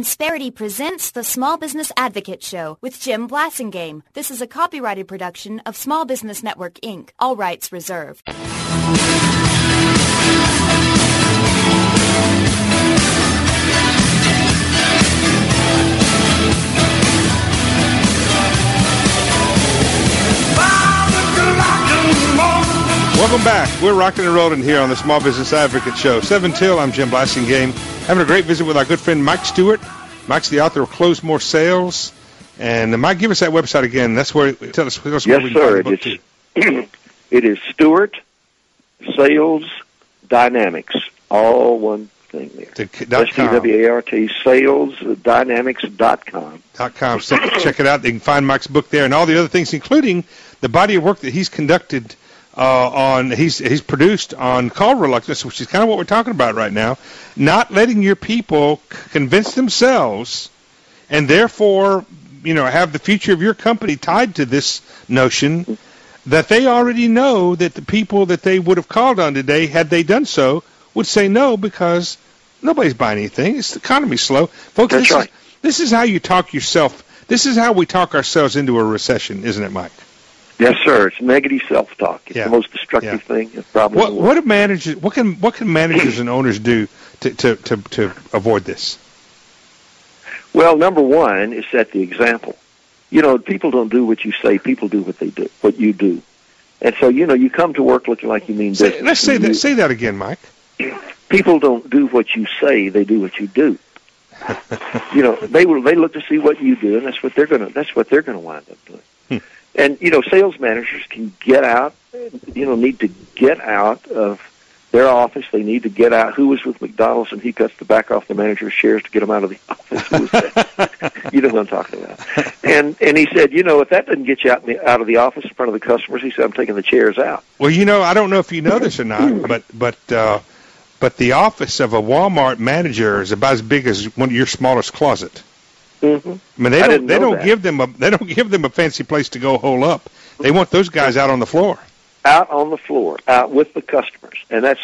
Insperity presents the Small Business Advocate Show with Jim Blasingame. This is a copyrighted production of Small Business Network, Inc. All rights reserved. Welcome back. We're rocking and rolling here on the Small Business Advocate Show. 7 till, I'm Jim Blasingame. Having a great visit with our good friend Mike Stewart. Mike's the author of Close More Sales. And Mike, give us that website again. That's where, tell us where we can find the book too. It is Stewart Sales Dynamics, all one thing there. STWART, salesdynamics.com. So check it out. They can find Mike's book there and all the other things, including the body of work that he's conducted he's produced on Call Reluctance, which is kind of what we're talking about right now. Not letting your people convince themselves, and therefore, have the future of your company tied to this notion that they already know that the people that they would have called on today, had they done so, would say no because nobody's buying anything. The economy's slow, folks. That's right. This is how you talk yourself. This is how we talk ourselves into a recession, isn't it, Mike? Yes, sir. It's negative self-talk. It's the most destructive thing. It's probably what can managers and owners do to avoid this? Well, number one is set the example. People don't do what you say. People do what you do. And so, you come to work looking like you mean business. Let's say that again, Mike. People don't do what you say. They do what you do. They look to see what you do, and that's what they're going to wind up doing. And, sales managers can get out, need to get out of their office. They need to get out. Who was with McDonald's and he cuts the back off the manager's shares to get them out of the office? Who was that? You know what I'm talking about. And he said, if that doesn't get you out of the office in front of the customers, he said, I'm taking the chairs out. Well, I don't know if you know this or not, but the office of a Walmart manager is about as big as one of your smallest closet. Mm-hmm. I mean, they don't give them a fancy place to go hole up. They want those guys out on the floor. Out on the floor, out with the customers, and that's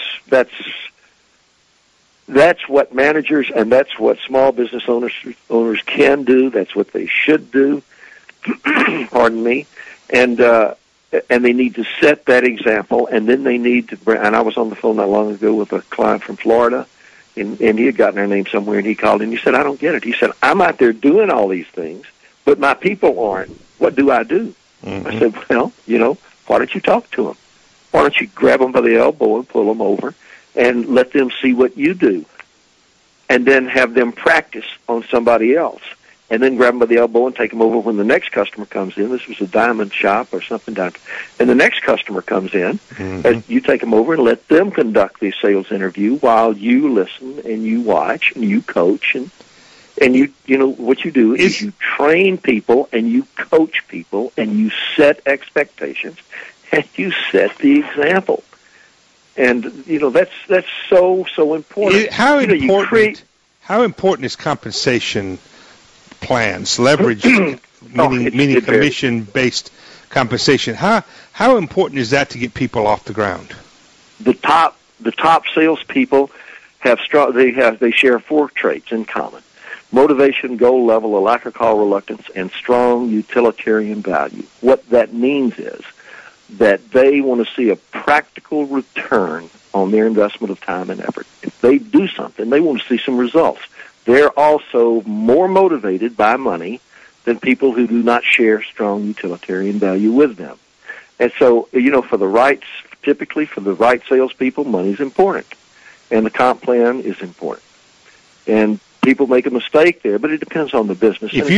what managers and that's what small business owners can do. That's what they should do. Pardon me, and they need to set that example, and then they need to bring. And I was on the phone not long ago with a client from Florida. And he had gotten our name somewhere, and he called and he said, I don't get it. He said, I'm out there doing all these things, but my people aren't. What do I do? Mm-hmm. I said, well, why don't you talk to them? Why don't you grab them by the elbow and pull them over and let them see what you do, and then have them practice on somebody else, and then grab them by the elbow and take them over when the next customer comes in. This was a diamond shop or something down. And the next customer comes in, and you take them over and let them conduct the sales interview while you listen and you watch and you coach. And what you do is you train people and you coach people and you set expectations and you set the example. And, that's so important. How important is compensation plans, leverage, meaning commission-based compensation? How important is that to get people off the ground? The top salespeople they share 4 traits in common: motivation, goal level, a lack of call reluctance, and strong utilitarian value. What that means is that they want to see a practical return on their investment of time and effort. If they do something, they want to see some results. They're also more motivated by money than people who do not share strong utilitarian value with them. And so, typically for the right salespeople, money's important, and the comp plan is important. And people make a mistake there, but it depends on the business. If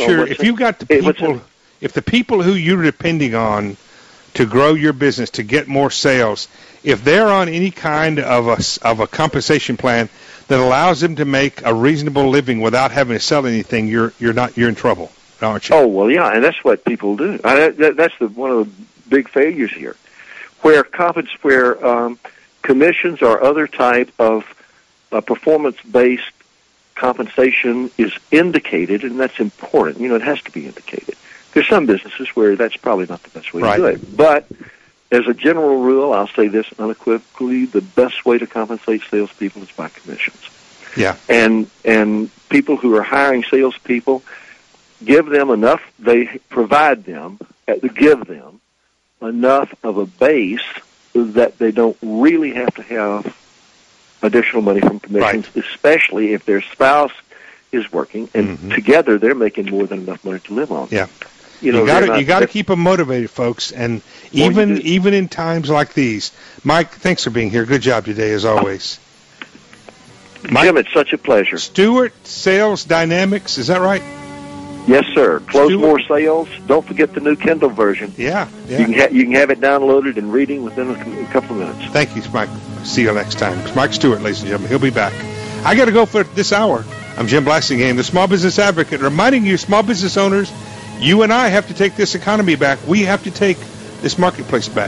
the people who you're depending on to grow your business, to get more sales, if they're on any kind of a compensation plan that allows them to make a reasonable living without having to sell anything, you're in trouble, aren't you? Oh, well, yeah, and that's what people do. That's one of the big failures here, where commissions or other type of performance-based compensation is indicated, and that's important. It has to be indicated. There's some businesses where that's probably not the best way to do it, but as a general rule, I'll say this unequivocally: the best way to compensate salespeople is by commissions. Yeah. And people who are hiring salespeople, give them enough. They provide them, give them enough of a base that they don't really have to have additional money from commissions, right. especially if their spouse is working, and together they're making more than enough money to live on. Yeah. You know, you got to keep them motivated, folks, and even in times like these. Mike, thanks for being here. Good job today, as always. Mike, Jim, it's such a pleasure. Stewart Sales Dynamics, is that right? Yes, sir. Close more sales. Don't forget the new Kindle version. Yeah. You can have it downloaded and reading within a couple of minutes. Thank you, Mike. See you next time. It's Mike Stewart, ladies and gentlemen. He'll be back. I got to go for this hour. I'm Jim Blasingame, the Small Business Advocate, reminding you, small business owners, you and I have to take this economy back. We have to take this marketplace back.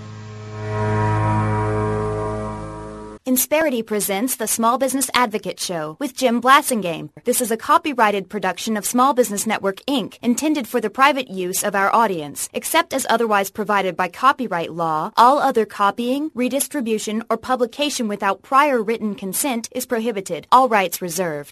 Insperity presents the Small Business Advocate Show with Jim Blasingame. This is a copyrighted production of Small Business Network, Inc., intended for the private use of our audience. Except as otherwise provided by copyright law, all other copying, redistribution, or publication without prior written consent is prohibited. All rights reserved.